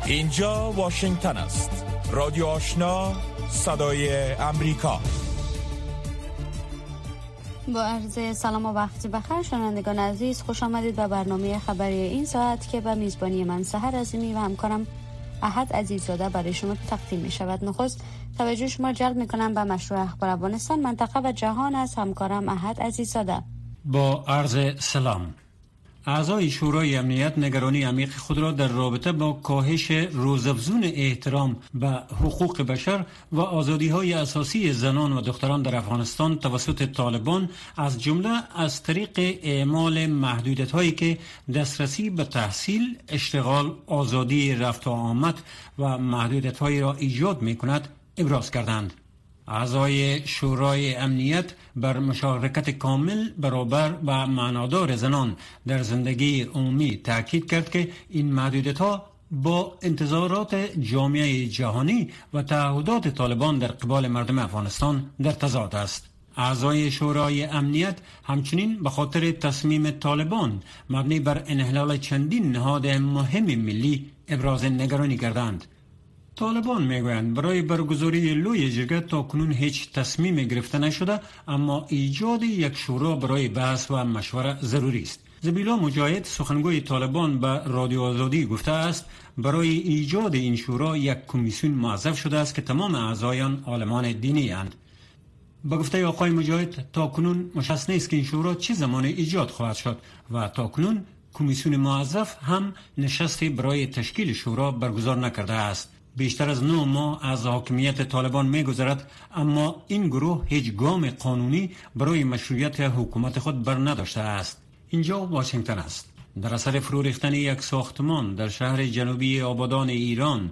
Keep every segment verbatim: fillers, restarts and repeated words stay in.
اینجا واشنگتن است. رادیو آشنا، صدای امریکا. با عرض سلام و وقت بخیر شنوندگان عزیز، خوش آمدید به برنامه خبری این ساعت که به میزبانی من سحر عظیمی و همکارم احد عزیززاده برای شما تقدیم می شود. نخست توجه شما جلب می کنم به مشروع اخبار افغانستان، منطقه و جهان از همکارم احد عزیززاده. با عرض سلام. اعضای شورای امنیت نگرانی عمیق خود را در رابطه با کاهش روزافزون احترام به حقوق بشر و آزادی‌های اساسی زنان و دختران در افغانستان توسط طالبان، از جمله از طریق اعمال محدودیت‌هایی که دسترسی به تحصیل، اشتغال، آزادی رفت و آمد و محدودیت‌هایی را ایجاد می‌کند، ابراز کردند. اعضای شورای امنیت بر مشارکت کامل، برابر و معنادار زنان در زندگی عمومی تاکید کرد که این محدودیت‌ها با انتظارات جامعه جهانی و تعهدات طالبان در قبال مردم افغانستان در تضاد است. اعضای شورای امنیت همچنین به خاطر تصمیم طالبان مبنی بر انحلال چندین نهاد مهم ملی ابراز نگرانی کردند. طالبان میگویند برای برگزاری لوی جرگه تا کنون هیچ تصمیم گرفته نشده، اما ایجاد یک شورا برای بحث و مشوره ضروری است. زبیلا مجاهد، سخنگوی طالبان، به رادیو آزادی گفته است برای ایجاد این شورا یک کمیسیون موظف شده است که تمام اعضایان عالمان دینی اند. با گفته آقای مجاهد تا کنون مشخص نیست که این شورا چه زمان ایجاد خواهد شد و تا کنون کمیسیون موظف هم نشستی برای تشکیل شورا برگزار نکرده است. بیشتر از نه ماه از حاکمیت طالبان می‌گذرد، اما این گروه هیچ گام قانونی برای مشروعیت حکومت خود بر نداشته است. اینجا واشنگتن است. در اثر فرو ریختن یک ساختمان در شهر جنوبی آبادان ایران،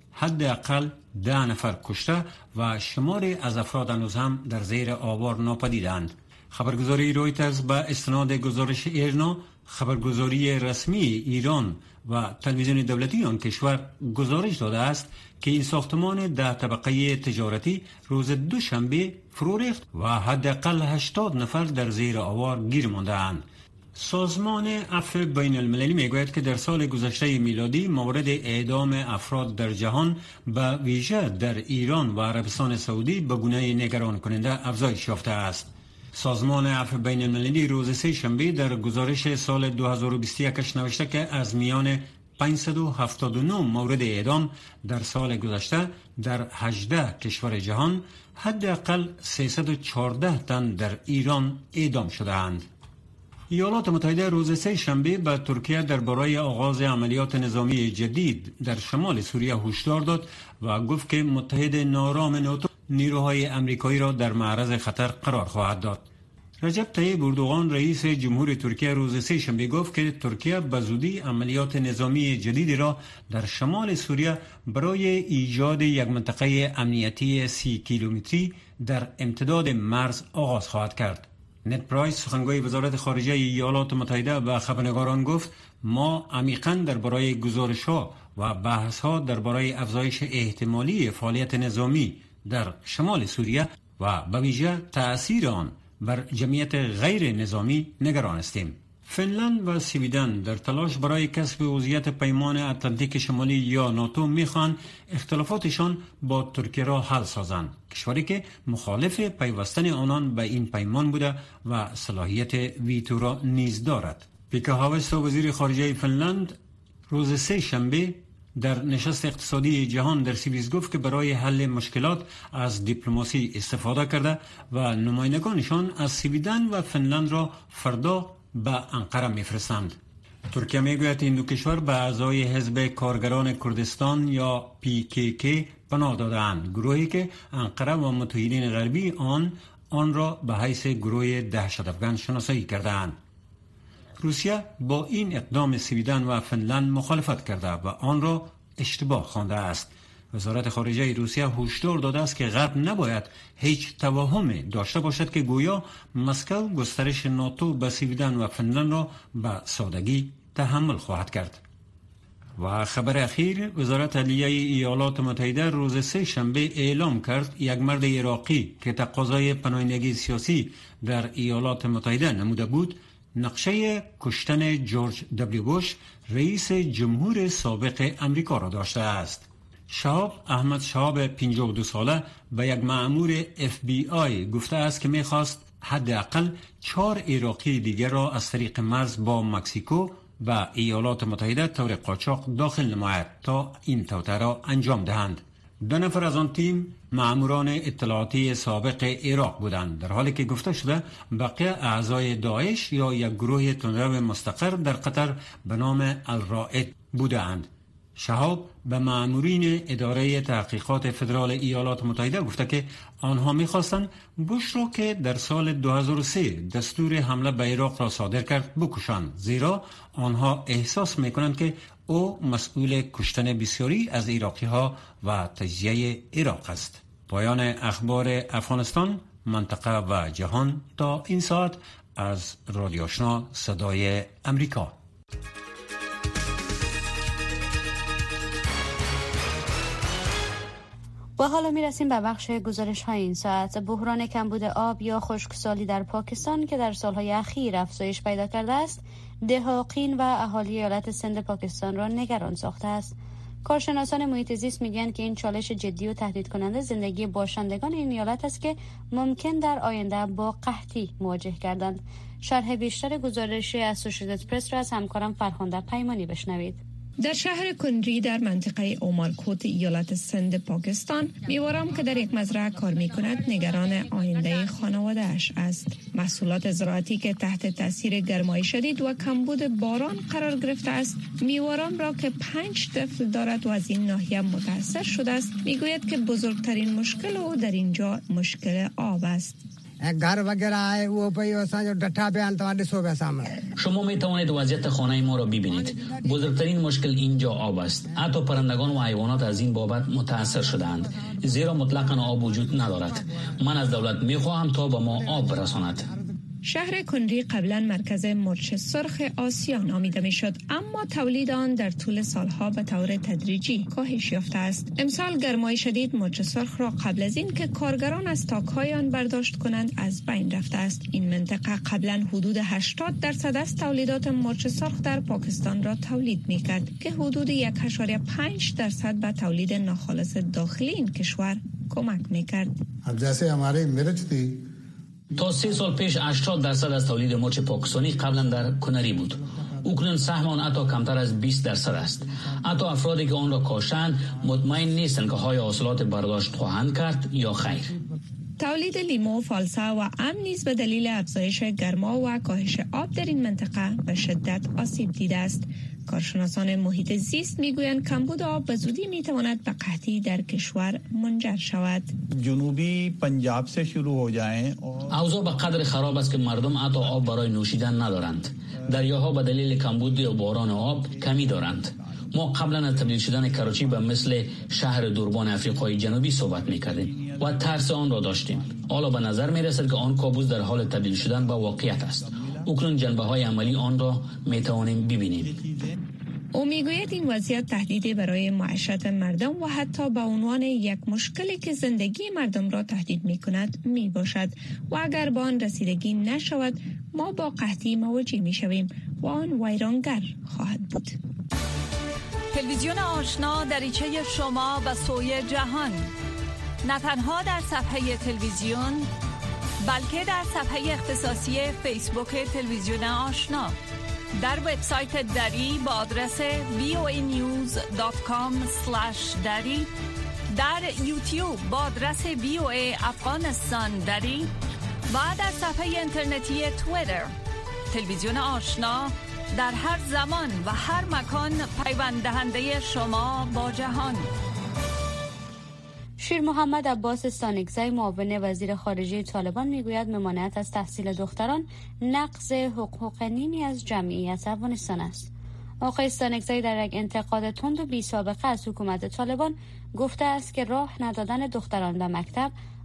حداقل ده نفر کشته و شماری از افراد هنوز هم در زیر آوار ناپدیدند. خبرگزاری رویترز به استناد گزارش ایرنا، خبرگزاری رسمی ایران و تلویزیون دولتی آن کشور گزارش داده است که این ساختمان ده طبقه تجارتی روز دوشنبه فرو ریخت و حداقل هشتاد نفر در زیر آوار گیر مانده‌اند. سازمان عفو بین المللی میگوید که در سال گذشته میلادی مورد اعدام افراد در جهان به ویژه در ایران و عربستان سعودی به گونه نگران کننده افزایش یافته است. سازمان عفو بین المللی روز سه شنبه در گزارش سال دو هزار و بیست و یک نوشته که از میان پانصد و هفتاد و نه مورد اعدام در سال گذشته در هجده کشور جهان، حداقل سیصد و چهارده تن در ایران اعدام شده‌اند. ایالات متحده روز سه شنبه به ترکیه درباره آغاز عملیات نظامی جدید در شمال سوریه هشدار داد و گفت که متحد نارام ناتو نیروهای امریکایی را در معرض خطر قرار خواهد داد. رجب طیب اردوغان رئیس جمهور ترکیه روز سه شنبه گفت که ترکیه به زودی عملیات نظامی جدیدی را در شمال سوریه برای ایجاد یک منطقه امنیتی سی کیلومتری در امتداد مرز آغاز خواهد کرد. نت پرایس، سخنگوی وزارت خارجه ایالات متحده، به خبرنگاران گفت ما عمیقاً درباره گزارش‌ها و بحث‌ها درباره افزایش احتمالی فعالیت نظامی در شمال سوریه و به ویژه تأثیر آن بر جمعیت غیر نظامی نگران هستیم. فنلند و سویدن در تلاش برای کسب عضویت پیمان اتلانتیک شمالی یا ناتو میخوان اختلافاتشان با ترکیه را حل سازند، کشوری که مخالف پیوستن آنان به این پیمان بوده و صلاحیت ویتو را نیز دارد. پیکا هاوستو، وزیر خارجه فنلند، روز سه شنبه در نشست اقتصادی جهان در سوئیس گفت که برای حل مشکلات از دیپلماسی استفاده کرده و نمایندگانشان از سویدن و فنلند را فردا به انقره میفرستند. ترکیه میگوید این دو کشور به اعضای حزب کارگران کردستان یا پی کی کی پناه داده‌اند، گروهی که انقره و متحدین غربی آن آن را به حیث گروه دهشت‌افکن شناسایی کرده‌اند. روسیه با این اقدام سویدن و فنلند مخالفت کرده و آن را اشتباه خوانده است. وزارت خارجه روسیه هشدار داده است که غرب نباید هیچ توهمی داشته باشد که گویا مسکو گسترش ناتو به سویدن و فنلند را به سادگی تحمل خواهد کرد. و خبر اخیر، وزارت عدلیه ایالات متحده روز سه شنبه اعلام کرد یک مرد عراقی که تقاضای پناهندگی سیاسی در ایالات متحده نموده بود نقشه کشتن جورج دبلیو بوش رئیس جمهور سابق امریکا را داشته است. شهاب احمد شهاب پنجاه و دو ساله به یک مأمور اف بی آی گفته است که می‌خواست حداقل چهار عراقی دیگر را از طریق مرز با مکزیکو و ایالات متحده طور قاچاق داخل نماید تا این توطئه را انجام دهند. دو نفر از آن تیم مأموران اطلاعاتی سابق عراق بودند، در حالی که گفته شده بقیه اعضای داعش یا یک گروه تندرو مستقر در قطر به نام الرائد بودند. شهاب به مأمورین اداره تحقیقات فدرال ایالات متحده گفته که آنها می‌خواستند بوش را که در سال دو هزار و سه دستور حمله به عراق را صادر کرد بکشند، زیرا آنها احساس می‌کنند که او مسئول کشتن بسیاری از عراقی‌ها و تجزیه عراق است. پایان اخبار افغانستان، منطقه و جهان تا این ساعت از رادیو آشنا صدای امریکا. و حالا میرسیم به بخش گزارش های این ساعت. بحران کمبود آب یا خشکسالی در پاکستان که در سالهای اخیر افزایش پیدا کرده است، دهاقین و اهالی ایالت سند پاکستان را نگران ساخته است. کارشناسان محیط زیست میگن که این چالش جدی و تهدید کننده زندگی باشندگان این ایالت است که ممکن در آینده با قحطی مواجه گردند. شرح بیشتر گزارش اسوسییتد پرس را از همکارم فرخنده پیمانی بشنوید. در شهر کندری در منطقه اومالکوت ایالت سند پاکستان، میوارم که در یک مزرعه کار می کند نگران آینده خانواده اش است. محصولات زراعتی که تحت تاثیر گرمای شدید و کمبود باران قرار گرفته است، میوارم را که پنج طفل دارد و از این ناحیه متاثر شده است، میگوید که بزرگترین مشکل او در اینجا مشکل آب است. घर वगैरह है वो पे ऐसा जो डट्ठा बयान तुम्हारे सो वैसा में شما می توانید وضعیت خانه ما را ببینید. بزرگترین مشکل اینجا آب است. حتی پرندگان و حیوانات از این بابت متاثر شدند، زیرا مطلقاً آب وجود ندارد. من از دولت می خواهم تا به ما آب برساند. شهر کندری قبلا مرکز مرچ سرخ آسیا نامیده می شد، اما تولید آن در طول سالها به طور تدریجی کاهش یافته است. امسال گرمای شدید مرچ سرخ را قبل از این که کارگران از تاک‌های آن برداشت کنند از بین رفته است. این منطقه قبلا حدود هشتاد درصد از تولیدات مرچ سرخ در پاکستان را تولید می کرد که حدود یک و پنج درصد به تولید ناخالص داخلی این کشور کمک می کرد. अब जैसे हमारे मिर्च थी تا سه سال پیش هشتاد درصد از تولید مرچ پاکستانی قبلا در کنری بود. اکنون سهم آن حتی کمتر از بیست درصد است. حتی افرادی که آن را کاشتند مطمئن نیستند که های حاصلات برداشت خواهند کرد یا خیر. تولید لیمو، فالسا و ام نیز به دلیل افزایش گرما و کاهش آب در این منطقه به شدت آسیب دیده است. کارشناسان محیط زیست میگویند کمبود آب به زودی میتواند به قحطی در کشور منجر شود. جنوبی پنجاب سے شروع ہو جائیں. اوضاع به قدر خراب است که مردم حتی آب برای نوشیدن ندارند. دریاها به دلیل کمبود و باران آب کمی دارند. ما قبلا از تبدیل شدن کراچی به مثل شهر دوربان افریقای جنوبی صحبت میکردیم و ترس آن را داشتیم. حالا به نظر میرسد که آن کابوس در حال تبدیل شدن به واقعیت است. اکنون جنبه های عملی آن را میتوانیم ببینیم. او میگوید این وضعیت تهدیدی برای معیشت مردم و حتی به عنوان یک مشکلی که زندگی مردم را تهدید میکند میباشد و اگر با آن رسیدگی نشود ما با قحطی مواجه میشویم و آن ویرانگر خواهد بود. تلویزیون آشنا دریچه شما به سوی جهان، نه تنها در صفحه تلویزیون بلکه در صفحه اختصاصی فیسبوک تلویزیون آشنا، در وبسایت دری با آدرس وی او ای نیوز دات کام اسلش دری، در یوتیوب با آدرس وی او ای افغانستان دری و در صفحه اینترنتی توییتر. تلویزیون آشنا در هر زمان و هر مکان پیوند دهنده شما با جهان. شیر محمد عباس استانکزی معاون وزیر خارجه طالبان میگوید ممانعت از تحصیل دختران نقض حقوق نیمی از جمعیت افغانستان است. آقای استانکزی در یک انتقاد تند و بی سابقه از حکومت طالبان گفته است که راه ندادن دختران به مکتب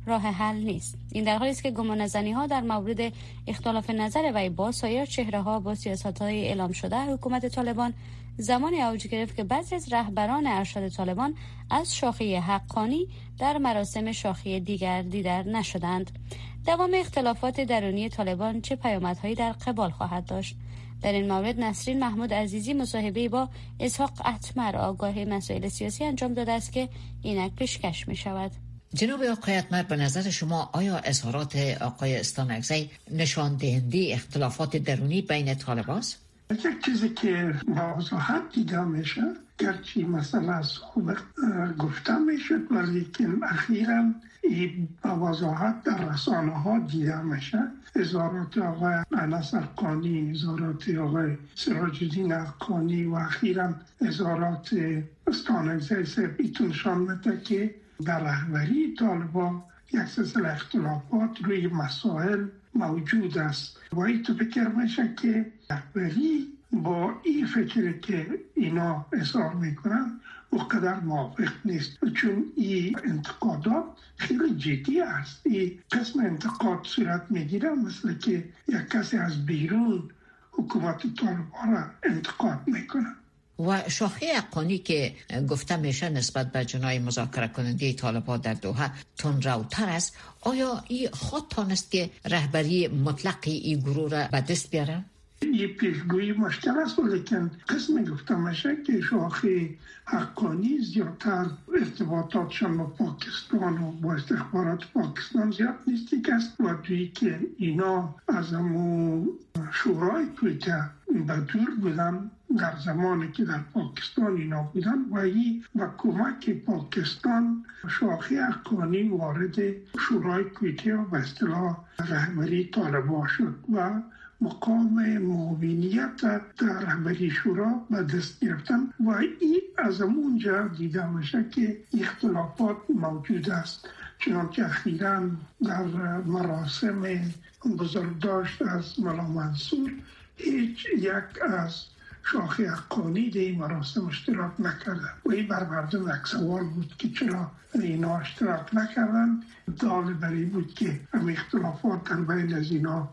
راه حل نیست. این در حالی است که گمانه‌زنی‌ها در مورد اختلاف نظر وی با سایر چهره‌ها با سیاست‌های اعلام شده حکومت طالبان زمانی اوج گرفت که بعضی از رهبران ارشد طالبان از شاخه حقانی در مراسم شاخه دیگر دیدار نشدند. دوام اختلافات درونی طالبان چه پیامدهایی در قبال خواهد داشت؟ در این مورد نسرین محمود عزیزی مصاحبه‌ای با اسحاق اتمر آگاه مسائل سیاسی انجام داده است که اینک پیشکش می شود. جناب آقای اتمر، به نظر شما آیا اظهارات آقای استانکزی نشان دهنده اختلافات درونی بین طالبان است؟ یک چیزی که واضحاً دیده میشه، گرچه مسئله از خوب گفته میشد ولی که اخیراً این واضحاً در رسانه ها دیده میشه. اظهارات آقای انس حقانی، اظهارات آقای سراج الدین حقانی و اخیراً اظهارات استانکزی صاحب ایتون نشان میده که در رهبری طالبان یک سلسله اختلافات روی مسائل موجود است و این تو فکر میشه که رهبری با این فکری که اینا اظهار میکنن اونقدر موافق نیست، چون این انتقادات خیلی جدی است. این قسم انتقاد صورت میگیره مثل که یک کسی از بیرون حکومت طالبان را انتقاد میکنه. و شاخه حقانی که گفته میشه نسبت به جنای مذاکره کننده طالبان در دوحه تندروتر است، آیا این خود تانست که رهبری مطلقی این گروه را به دست بیاره؟ این پیشگویی مشکل است، ولیکن قسمی گفته میشه که شاخه حقانی زیادتر ارتباطاتشان با پاکستان و با استخبارات پاکستان زیاد نیستی است و دوی که اینا از همون شورای کویته به دور بودن در زمانی که در پاکستان اینا بودن و ای و کمک پاکستان شاخه حقانی وارد شورای کویته و به اصطلاح رهبری طالبان شد و مقام معاونیت در رهبری شورا به دست گرفتن و این از اونجا دیده میشه که اختلافات موجود است. چنانکه اخیراً در مراسم بزرگداشت از ملا منصور هیچ یک از شاخه حقانی در این مراسم اشتراک نکردن و این بر مردم یک سوال بود که چرا اینا اشتراک نکردن. دال بری بود که هم اختلافات در بین از اینا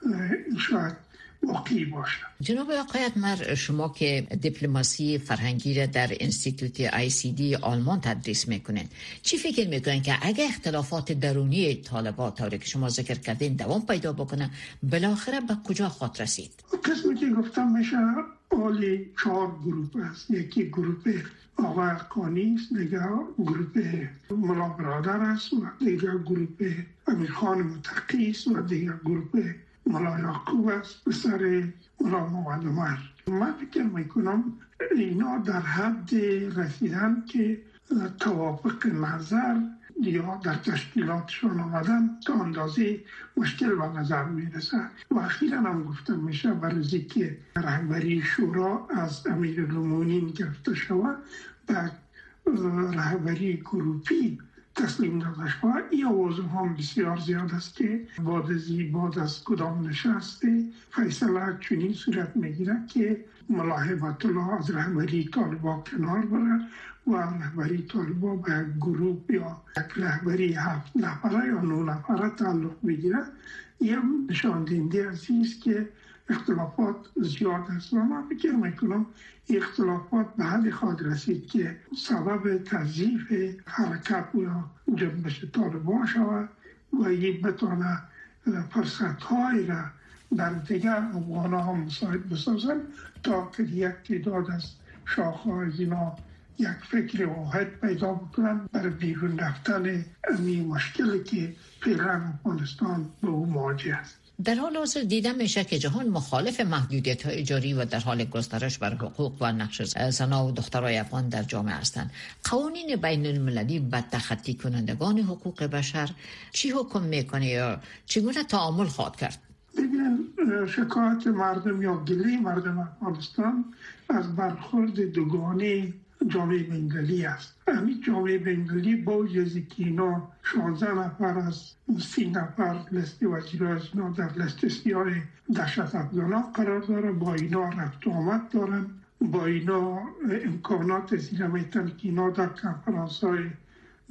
شاید واقعی باشه. جناب آقای اتمر، شما که دیپلماسی فرهنگی را در انستیتوت آی سی دی آلمان تدریس میکنین، چی فکر میکنین که اگه اختلافات درونی طالبان طوری که شما ذکر کردین دوام پیدا بکنه بالاخره به کجا خواهد رسید؟ قسمی که گفتم میشه حالی چهار گروپ است. یکی گروپ آقای حقانی است، دیگر گروپ ملا برادر است و دیگر گروپ امیرخان متقی است و دیگر گروپ ملا یعقوب است پسر ملا محمد عمر. من فکر میکنم اینا در حد رسیدن که توافق نظر یا در تشکیلاتشان آمدن تا اندازه مشکل به نظر میرسه و اخیراً هم گفته میشه برای که رهبری شورا از امیرالمومنین گرفته شود به رهبری گروپی تسلیم داده شود. این آوازه هم بسیار زیاد است که بعد از بعد از کدام نشسته فیصله چنین صورت میگیره که ملا هیبت الله از رهبری طالبان کنار بره و رهبری طالبان به گروه یا یک رهبری هفت نفره یا نه نفره تعلق بگیره. این نشان دهنده است که اختلافات زیاد است و من فکر میکنم اختلافات به حد خواهد رسید که سبب تضعیف حرکت یا جنبش طالبان شود و این بتونه فرصت‌هایی را در دیگر افغان‌ها هم مساعد بسازن تا که یک تعداد از شاخه‌های اینا یک فکر واحد پیدا بکنن برای بیرون رفتن این مشکلی که فعلا افغانستان به او مواجه است. در حال حاضر دیده میشه که جهان مخالف محدودیت های اجاری و در حال گسترش بر حقوق و نقش زنان و دخترای افغان در جامعه هستند. قوانین بین المللی به تخطی کنندگان حقوق بشر چی حکم میکنه یا چگونه تعامل خواهد کرد؟ ببینن شکایت مردم یا گله مردم افغانستان از برخورد دوگانه جامعه بین‌المللی است. همین جامعه بین‌المللی با وجودی که اینا شانزده نفر از سی نفر لیست وزیرای اینا در لیست سیاه دهشت افغانان قرار داره، با اینا رفت و آمد دارن، با اینا امکانات زیر میتن که اینا در کنفرانس های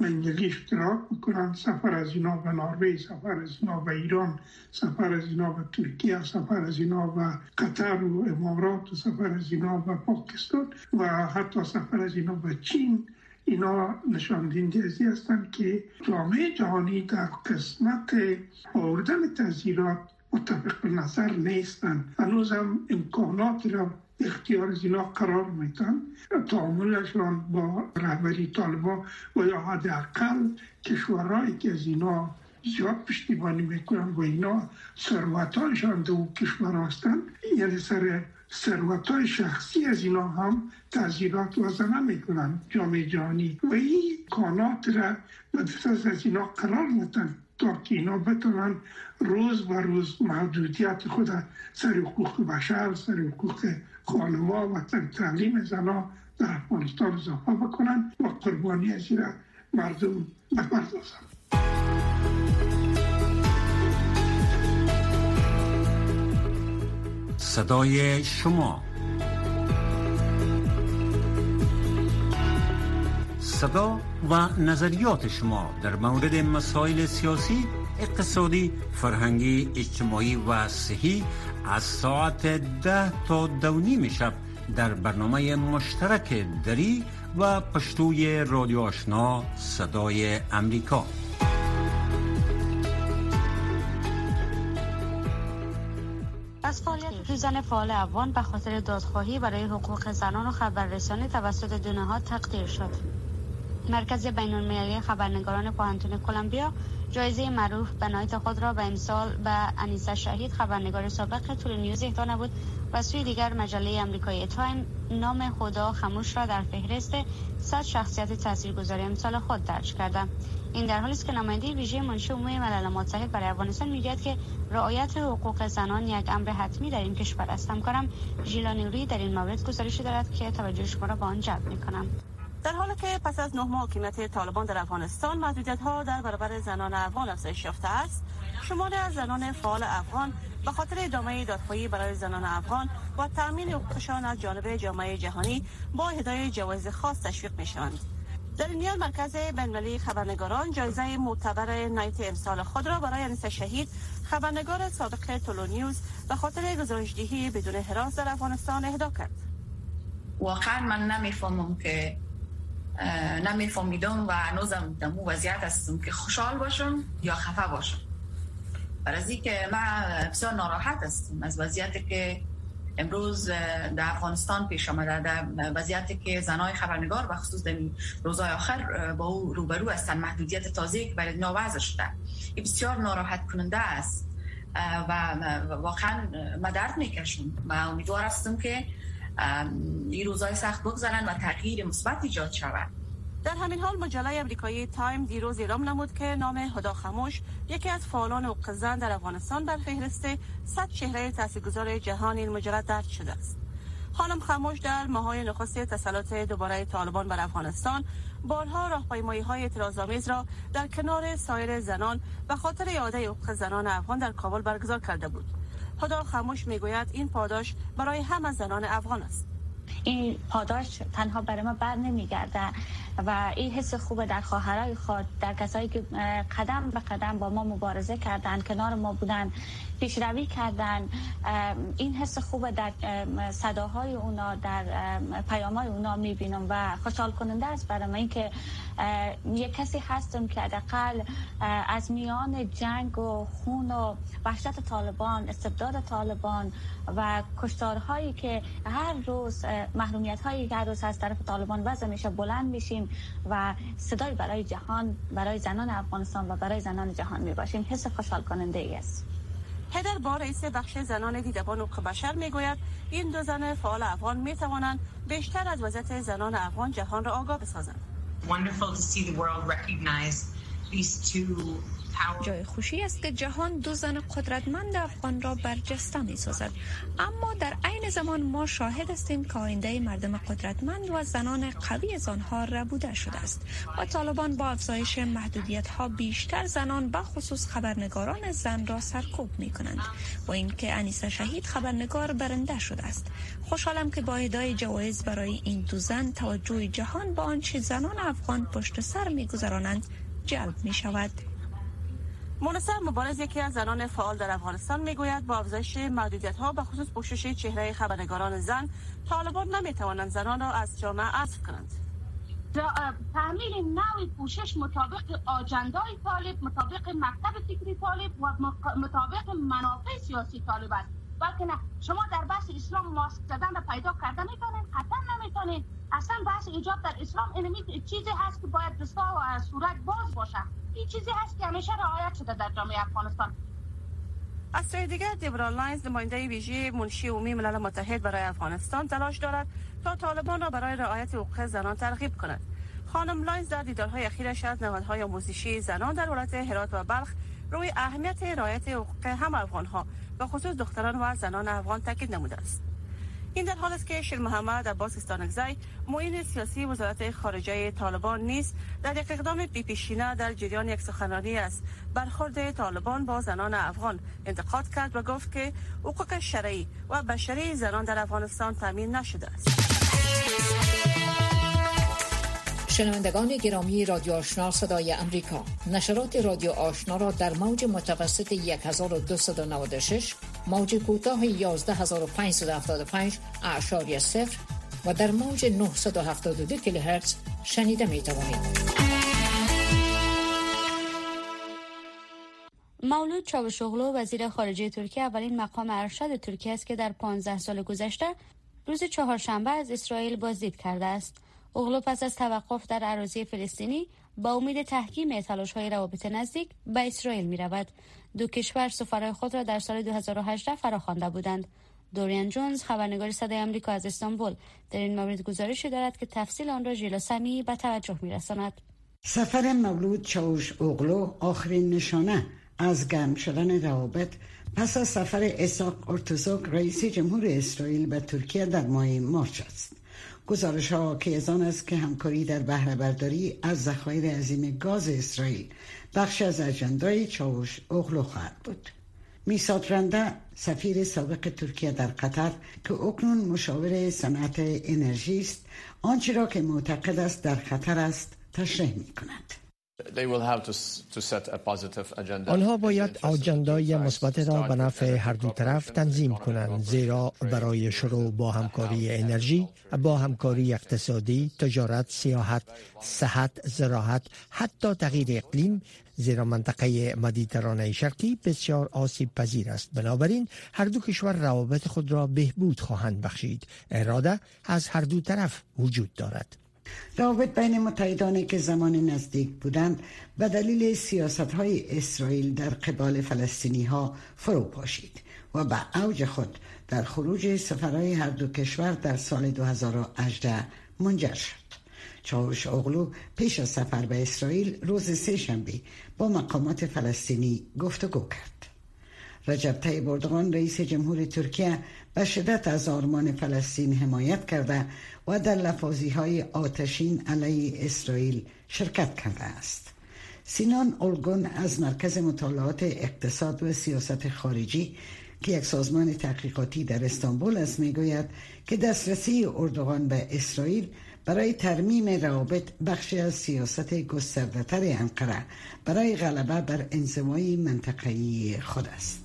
منطقی اشتراک بکنن، سفر از اینا به نروژ، سفر از اینا به ایران، سفر از اینا به ترکیه، سفر از اینا به قطر و امارات و سفر از اینا به پاکستان و حتی سفر از اینا به چین، اینا نشان دهنده ازی هستند که جامعه جهانی در قسمت آوردن تغییرات متفق نظر نیستند. هنوز هم امکانات را اختیار از اینا قرار میتن، تعاملشان با رهبری طالبان و یا حداقل کشورهایی که از اینا زیاد پشتیبانی میکنن و اینا ثروتایشان دو کشور هستن، یعنی سر ثروتای شخصی از اینا هم تغییرات وضع نمیکنن جامعه جهانی و این امکانات را به دست از اینا قرار میتن تا که اینا بتونن روز و روز محدودیت خود سر حقوق بشر، سر حقوق خانواده و تعلیم زنان در افغانستان اضافه بکنن و قربانی از این مردم بپردازن. صدای شما، صدا و نظریات شما در مورد مسائل سیاسی، اقتصادی، فرهنگی، اجتماعی و صحی از ساعت ده تا دو نیم شب در برنامه مشترک دری و پشتوی رادیو آشنا صدای امریکا. از فعالیت زن فعال افغان به خاطر دادخواهی برای حقوق زنان و خبررسانی توسط دو نهاد تقدیر شد. مرکز بین‌المللی خبرنگاران پوهنتون کلمبیا جایزه معروف به نایت خود را به امسال به انیسه شهید، خبرنگار سابق تول نیوز اهدا نمود و سوی دیگر مجله امریکایی تایم نام هدا خموش را در فهرست صد شخصیت تاثیرگذار امسال خود درج کرده. این در حالی است که نماینده ویژه منشی عمومی ملل متحد برای افغانستان میگوید که رعایت حقوق زنان یک امر حتمی در این کشور است. همکارم ژیلا نوری در این مورد گزارشی دارد که توجه شما را به آن جلب می‌کنم. در حالی که پس از نه ماه حکومت طالبان در افغانستان محدودیت‌ها در برابر زنان افغان افزایش یافته است، شماری از زنان فعال افغان به خاطر ادامه دادخواهی برای زنان افغان و تأمین حقوقشان از جانب جامعه جهانی با اهدای جوایز خاص تشویق می‌شوند. در این میان مرکز بین‌المللی خبرنگاران جایزه معتبر نایت امسال خود را برای انیسه شهید، خبرنگار سابق تولو نیوز، به خاطر گزارش‌دهی بدون هراس در افغانستان اهدا کرد. واقعا من نمی‌فهمم که نمی‌فهمیدم و هنوزم در مو وضعیت هستم که خوشحال باشم یا خفه باشم. برای اینکه من بسیار ناراحت هستم از وضعیتی که امروز در افغانستان پیش آمده، در وضعیتی که زنای خبرنگار و خصوص در روزهای آخر با او روبرو هستند، محدودیت تازه‌ای که برای اینا وضع شده، این بسیار ناراحت کننده است و واقعا من درد میکشم و امیدوار هستم که این روزهای سخت بگذرن و تغییر مثبت ایجاد شود. در همین حال مجله امریکایی تایم دیروز اعلام نمود که نام هدا خموش، یکی از فعالان حقوق زن در افغانستان، بر فهرست صد چهره تاثیرگذار جهان این مجله درج شده است. خانم خموش در ماه‌های نخست تسلط دوباره طالبان بر افغانستان بارها راهپیمایی‌های اعتراض‌آمیز را در کنار سایر زنان به خاطر اعاده حقوق زنان افغان در کابل برگزار کرده بود. هدا خموش میگوید این پاداش برای همه زنان افغان است. این پاداش تنها برای ما بر نمیگرده و این حس خوبه در خواهرای خود، در کسایی که قدم به قدم با ما مبارزه کردن، کنار ما بودن، پیشروی کردن. این حس خوبه در صداهای اونا، در پیامهای اونا میبینم و خوشحال کننده است برای من اینکه یک کسی هستم که حداقل از میان جنگ و خون و وحشت طالبان، استبداد طالبان و کشتارهایی که هر روز، محرومیت‌هایی که هر روز از طرف طالبان وضع میشه، بلند میشیم و صدای برای جهان، برای زنان افغانستان و برای زنان جهان میباشیم. حس خوشحال کننده ای است. هدر با رئیس بخش زنان دیدبان حقوق بشر میگوید این دو زن فعال افغان میتوانند بیشتر از وضعیت زنان افغان جهان را آگاه بسازند. Wonderful to see the world recognize these two جای خوشی است که جهان دو زن قدرتمند افغان را برجسته می سازد، اما در عین زمان ما شاهد هستیم که آینده مردم قدرتمند و زنان قوی از آنها ربوده شده است و طالبان با افزایش محدودیت ها بیشتر زنان به خصوص خبرنگاران زن را سرکوب می کنند و اینکه انیسه شهید خبرنگار برنده شده است. خوشحالم که با اهدای جوایز برای این دو زن توجه جهان با آنچه زنان افغان پشت سر می گذرانند جلب می شود. منصر مبارز یکی از زنان فعال در افغانستان میگوید با افزایش محدودیت‌ها به خصوص پوشش چهره خبرنگاران زن، طالبان نمیتوانند زنان را از جامعه حذف کنند. تعمیل نوع پوشش مطابق آجندای طالب، مطابق مکتب فکری طالب و مطابق منافع سیاسی طالب است. بلکه نه، شما در بحث اسلام ماسک زدن را پیدا کرده میتونید؟ قطعا نمیتونید. اصلا بحث ایجاب در اسلام این چیزی هست که باید دستا و صورت باز باشه. این چیزی هست که همیشه رعایت شده در جامعه افغانستان. از سوی دیگر دیبرا لاینز، نماینده ویژه منشی عمومی ملل متحد برای افغانستان، تلاش دارد تا طالبان را برای رعایت حقوق زنان ترغیب کند. خانم لاینز در دیدارهای اخیرش از نهادهای آموزشی زنان در ولایت هرات و بلخ روی اهمیت رعایت حقوق هم افغانها و خصوص دختران و زنان افغان تاکید نموده است. این در حال است که شیر محمد عباس استانکزی، معین سیاسی وزارت خارجه طالبان نیز در یک اقدام بی‌پیشینه در جریان یک سخنرانی است برخورد طالبان با زنان افغان انتقاد کرد و گفت که حقوق شرعی و بشری زنان در افغانستان تامین نشده است. شنوندگان گرامی رادیو آشنا صدای امریکا، نشرات رادیو آشنا را در موج متوسط هزار و دویست و نود و شش، موج کوتاه یازده هزار و پانصد و هفتاد و پنج اعشاری صفر و در موج نهصد و هفتاد و دو کیلوهرتز شنیده می توانید. مولود چاوشوغلو، وزیر خارجه ترکیه، اولین مقام ارشد ترکیه است که در پانزده سال گذشته روز چهارشنبه از اسرائیل بازدید کرده است. اوغلو پس از توقف در اراضی فلسطینی با امید تحکیم تلاش‌های روابط نزدیک به اسرائیل می‌رود. دو کشور سفرای خود را در سال دو هزار و هجده فراخوانده بودند. دوریان جونز، خبرنگار صدای آمریکا از استانبول، در این مورد گزارشی دارد که تفصیل آن را ژیلا سمی به توجه می‌رساند. سفر مولود چاوش اوغلو آخرین نشانه از گرم شدن روابط پس از سفر اسحاق ارتزوک، رئیس جمهور اسرائیل به ترکیه در ماه مارس است. گزارش ها که از آن است که همکاری در بهره برداری از ذخایر عظیم گاز اسرائیل بخش از اجندای چاوش اوغلو خواهد بود. میثاق رنده، سفیر سابق ترکیه در قطر که اکنون مشاور صنعت انرژی است، آنچه را که معتقد است در خطر است تشریح می کند. آنها باید آجندای مثبت را به نفع هر دو طرف تنظیم کنند، زیرا برای شروع با همکاری انرژی، با همکاری اقتصادی، تجارت، سیاحت، صحت، زراعت، حتی تغییر اقلیم، زیرا منطقه مدیترانه شرقی بسیار آسیب پذیر است. بنابراین هر دو کشور روابط خود را بهبود خواهند بخشید. اراده از هر دو طرف وجود دارد. روابط بین متحدانی که زمان نزدیک بودند به دلیل سیاست‌های اسرائیل در قبال فلسطینی‌ها فرو پاشید و به اوج خود در خروج سفرهای هر دو کشور در سال دو هزار و هجده منجر شد. چاوش اوغلو پیش از سفر به اسرائیل روز سه شنبه با مقامات فلسطینی گفتگو کرد. رجب طیب اردوغان، رئیس جمهور ترکیه، به شدت از آرمان فلسطین حمایت کرده و در لفاظی‌های آتشین علیه اسرائیل شرکت کرده است. سینان اولگون از مرکز مطالعات اقتصاد و سیاست خارجی که یک سازمان تحقیقاتی در استانبول است میگوید که دسترسی اردوغان به اسرائیل برای ترمیم روابط بخشی از سیاست گسترده‌تر انقره برای غلبه بر انزوای منطقه‌ای خود است.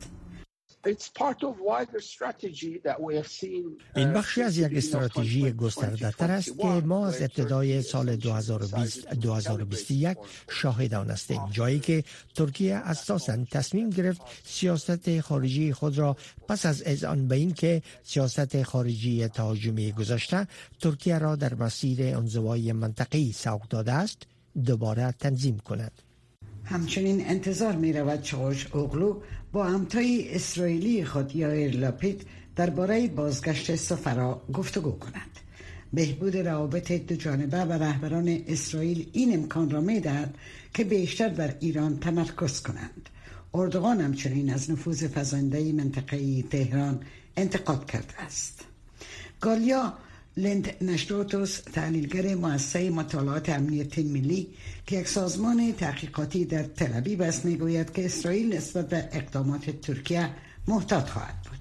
این بخشی از یک استراتژی گسترده تر است که ما از ابتدای سال دو هزار و بیست دو هزار و بیست و یک شاهد آن هستیم، جایی که ترکیه اساساً تصمیم گرفت سیاست خارجی خود را پس از اذعان به این که سیاست خارجی تهاجمی گذشته ترکیه را در مسیر انزوای منطقه‌ای سوق داده است دوباره تنظیم کند. همچنین انتظار می رود چاوش اوغلو با همتای اسرائیلی خود یائیر لاپید درباره بازگشت سفرا گفتگو کند. بهبود روابط دو جانبه و رهبران اسرائیل این امکان را می‌دهد که بیشتر بر ایران تمرکز کنند. اردوغان همچنین از نفوذ فزاینده منطقه‌ای تهران انتقاد کرده است. گالیا لند نشروتوس، تحلیلگر مؤسسه مطالعات امنیت ملی که یک سازمان تحقیقاتی در تل‌آویو است، میگوید که اسرائیل نسبت به اقدامات ترکیه محتاط خواهد بود.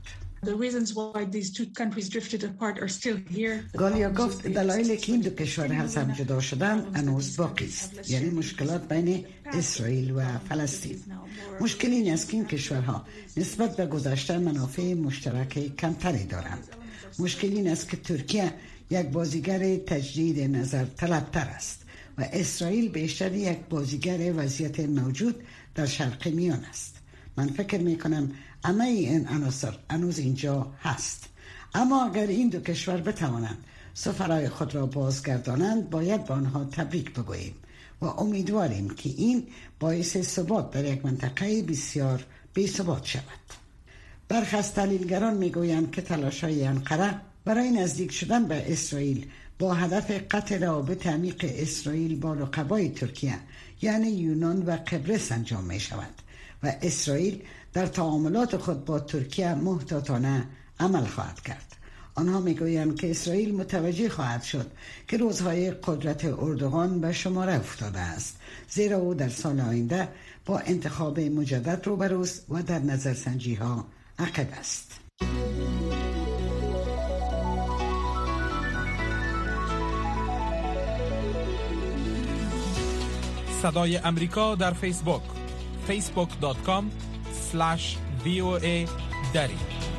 گالیا گفت دلایلی که این دو کشور از هم جدا شدن هنوز باقی است، یعنی مشکلات بین اسرائیل و فلسطین. مشکل این است که این کشورها نسبت به گذشته منافع مشترک کمتری دارند. مشکل این است که ترکیه یک بازیگر تجدید نظر طلبتر است و اسرائیل بیشتر یک بازیگر وضعیت موجود در شرق میان است. من فکر می کنم همه این عناصر هنوز اینجا هست، اما اگر این دو کشور بتوانند سفرهای خود را بازگردانند باید به آنها تبریک بگوییم و امیدواریم که این باعث ثبات در یک منطقه بسیار بی ثبات شود. برخی از تحلیلگران میگویند که تلاش‌های انقره برای نزدیک شدن به اسرائیل با هدف قطع روابط عمیق اسرائیل با رقبای ترکیه یعنی یونان و قبرس انجام می شود و اسرائیل در تعاملات خود با ترکیه محتاطانه عمل خواهد کرد. آنها میگویند که اسرائیل متوجه خواهد شد که روزهای قدرت اردوغان به شماره افتاده است، زیرا او در سال آینده با انتخاب مجدد روبروست و در نظرسنجی ها عقب است. صدای امریکا در فیسبوک فیسبوک دات کام اسلش وی او ای دری.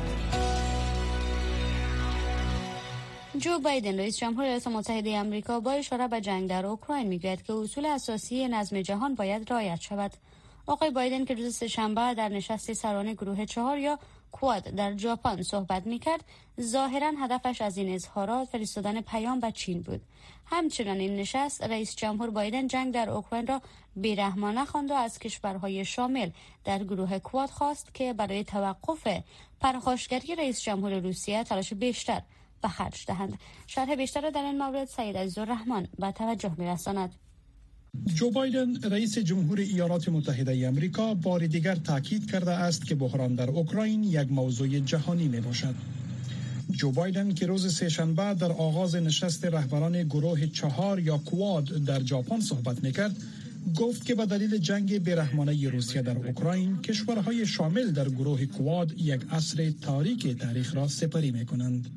جو بایدن رئیس جمهور ایالات متحده آمریکا با اشاره به جنگ در اوکراین میگوید که اصول اساسی نظم جهان باید رعایت شود. آقای بایدن که روز سه‌شنبه در نشست سران گروه چهار یا کواد در ژاپن صحبت میکرد، ظاهرا هدفش از این اظهارات فرستادن پیام به چین بود. همچنان این نشست رئیس جمهور بایدن جنگ در اوکراین را بیرحمانه خواند و از کشورهای شامل در گروه کواد خواست که برای توقف پرخاشگری رئیس جمهور روسیه تلاش بیشتر به خرج دهند. شرح بیشتر را در این مورد سید عزیزالرحمن به توجه می‌رساند. جو بایدن رئیس جمهور ایالات متحده آمریکا بار دیگر تاکید کرده است که بحران در اوکراین یک موضوع جهانی می باشد. جو بایدن که روز سه‌شنبه در آغاز نشست رهبران گروه چهار یا کواد در ژاپن صحبت میکرد، گفت که به دلیل جنگ بیرحمانه روسیه در اوکراین کشورهای شامل در گروه کواد یک عصر تاریک تاریخ را سپری میکنند.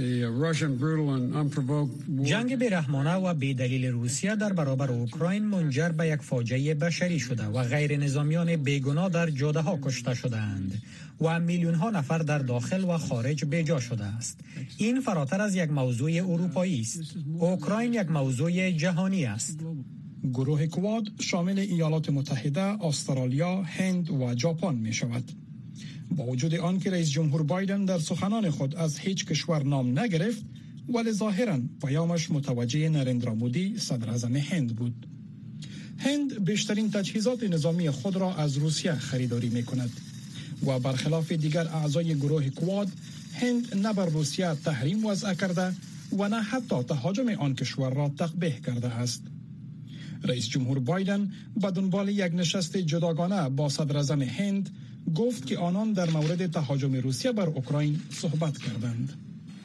جنگ بیرحمانه و بی‌دلیل روسیه در برابر اوکراین منجر به یک فاجعه بشری شده و غیر نظامیان بیگناه در جاده ها کشته شدند و میلیون ها نفر در داخل و خارج بیجا شده است. این فراتر از یک موضوع اروپایی است. اوکراین یک موضوع جهانی است. گروه کواد شامل ایالات متحده، استرالیا، هند و ژاپن می شود. با وجود آن که رئیس جمهور بایدن در سخنان خود از هیچ کشور نام نگرفت، ولی ظاهراً پیامش متوجه نریندرا مودی صدر اعظم هند بود. هند بیشترین تجهیزات نظامی خود را از روسیه خریداری می کند و برخلاف دیگر اعضای گروه کواد، هند نه بر روسیه تحریم وضع کرده و نه حتی تهاجم آن کشور را تقبیح کرده است. رئیس جمهور بایدن به دنبال یک نشست جداگانه با صدر اعظم هند گفت که آنان در مورد تهاجم روسیه بر اوکراین صحبت کردند.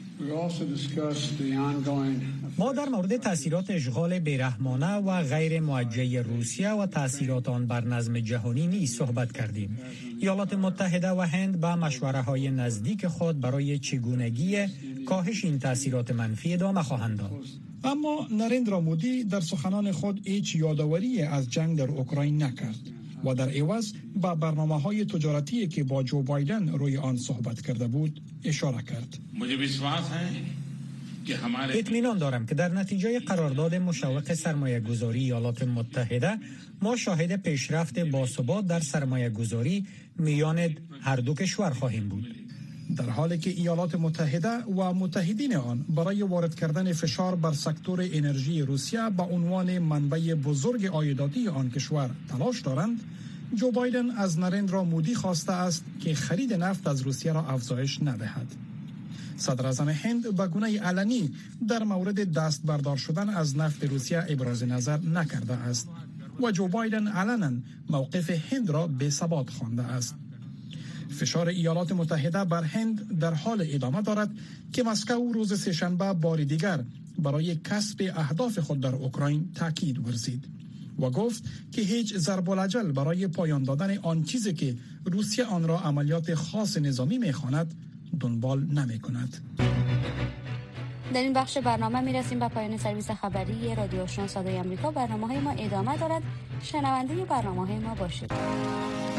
ما در مورد تاثیرات اشغال بیرحمانه و غیر موجه روسیه و تاثیرات آن بر نظم جهانی نیز صحبت کردیم. ایالات متحده و هند با مشوره های نزدیک خود برای چگونگی کاهش این تاثیرات منفی ادامه خواهند داد. اما نریندرا مودی در سخنان خود هیچ یادآوری از جنگ در اوکراین نکرد و در عوض با برنامه‌های تجارتی که با جو بایدن روی آن صحبت کرده بود اشاره کرد. اطمینان دارم که در نتیجه قرارداد مشوق سرمایه گذاری ایالات متحده ما شاهد پیشرفت باثبات در سرمایه گذاری میان هر دو کشور خواهیم بود. در حالی که ایالات متحده و متحدین آن برای وارد کردن فشار بر سکتور انرژی روسیه به عنوان منبع بزرگ عایداتی آن کشور تلاش دارند، جو بایدن از نریندرا مودی خواسته است که خرید نفت از روسیه را افزایش ندهد. صدراعظم هند به گونه علنی در مورد دست بردار شدن از نفت روسیه ابراز نظر نکرده است و جو بایدن علنا موقف هند را بی ثبات خوانده است. فشار ایالات متحده بر هند در حال ادامه دارد که مسکو روز سه‌شنبه بار دیگر برای کسب اهداف خود در اوکراین تاکید ورزید و گفت که هیچ ضرب الاجل برای پایان دادن آن چیزی که روسیه آن را عملیات خاص نظامی می‌خواند دنبال نمی‌کند. در این بخش برنامه میرسیم به پایان سرویس خبری رادیو آشنا صدای آمریکا. برنامه‌های ما ادامه دارد. شنونده برنامه‌های ما باشید.